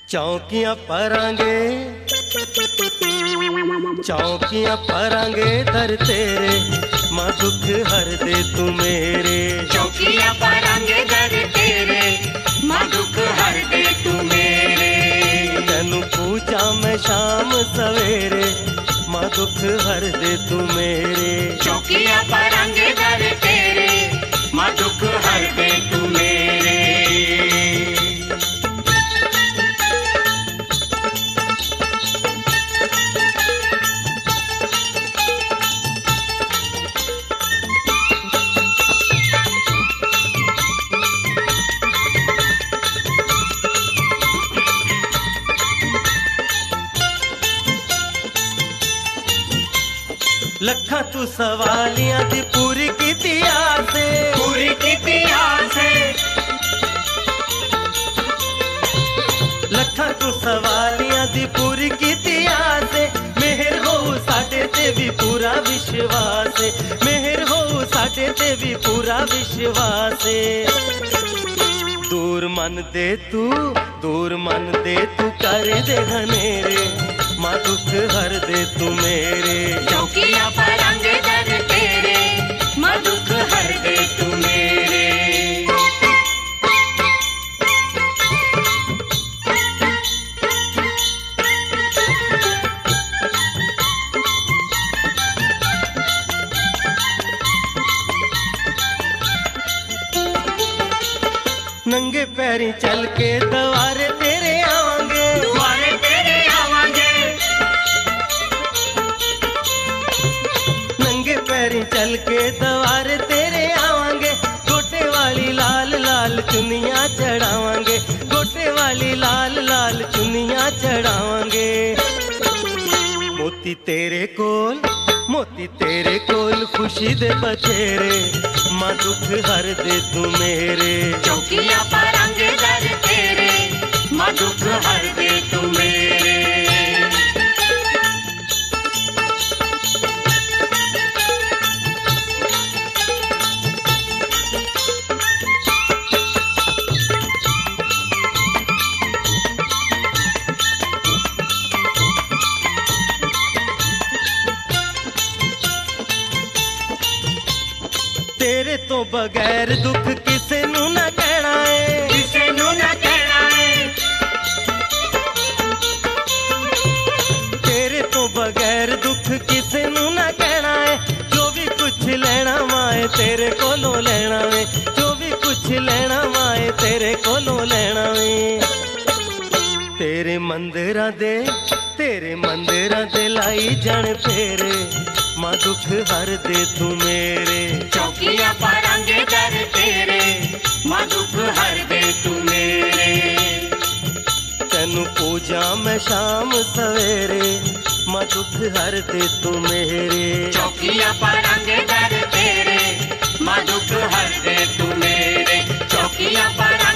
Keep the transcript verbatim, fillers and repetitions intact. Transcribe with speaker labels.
Speaker 1: चौकियां परांगे चौकियां परांगे दर तेरे, मां दुख हर दे तू मेरे।
Speaker 2: चौकियां परांगे दर तेरे, मां दुख हर दे तू मेरे।
Speaker 1: तेनू पूजा मैं शाम सवेरे, मां दुख हर दे तू मेरे।
Speaker 2: चौकियां परांगे दर तेरे, मां दुख हर दे तू मेरे।
Speaker 1: लखा तू सवालियां दी पूरी कीती आसे,
Speaker 2: पूरी कीती आसे।
Speaker 1: लखा तू सवालियां दी पूरी कीती आसे। मेहर हो साडे ते भी पूरा विश्वास, मेहर हो साडे ते भी पूरा विश्वास। दूर मन दे तू दूर मन दे तू कर दे हनेरे, मां दुख हर दे तू मेरे।
Speaker 2: चौकियां परांगे दर तेरे, मां दुख हर दे तू मेरे।
Speaker 1: नंगे पैरी चल के द्वारे तेरे आवांगे,
Speaker 2: द्वारे तेरे आवांगे।
Speaker 1: नंगे पैरी चल के द्वारे तेरे आवांगे। गोटे वाली लाल लाल चुनियां चढ़ावांगे, गोटे वाली लाल लाल चुनियां चढ़ावांगे। मोती तेरे कोल मोती तेरे कोल खुशी दे बचेरे, मां दुख हर दे तू मेरे।
Speaker 2: चौकियां परांगे दर तेरे, मां दुख हर दे तू मेरे।
Speaker 1: तेरे तो बगैर दुख किसे नू ना कहना है,
Speaker 2: किसे नू ना कहना है।
Speaker 1: तेरे तो बगैर दुख किसे नू ना कहना है। जो भी कुछ लेना माए तेरे कोलों लेना वे, जो भी कुछ लेना माए तेरे कोलों लेना वे। तेरे मंदिरां दे तेरे मंदिरां दे लाई जान फेरे, मां दुख हर दे तू मेरे।
Speaker 2: चौकियां परांगे दर तेरे, मां दुख हर दे तू मेरे।
Speaker 1: तेनू पूजा मैं शाम सवेरे, मां दुख हर दे तू मेरे।
Speaker 2: चौकियां परांगे दर तेरे, मां दुख हर दे तू मेरे। चौकियां परांगे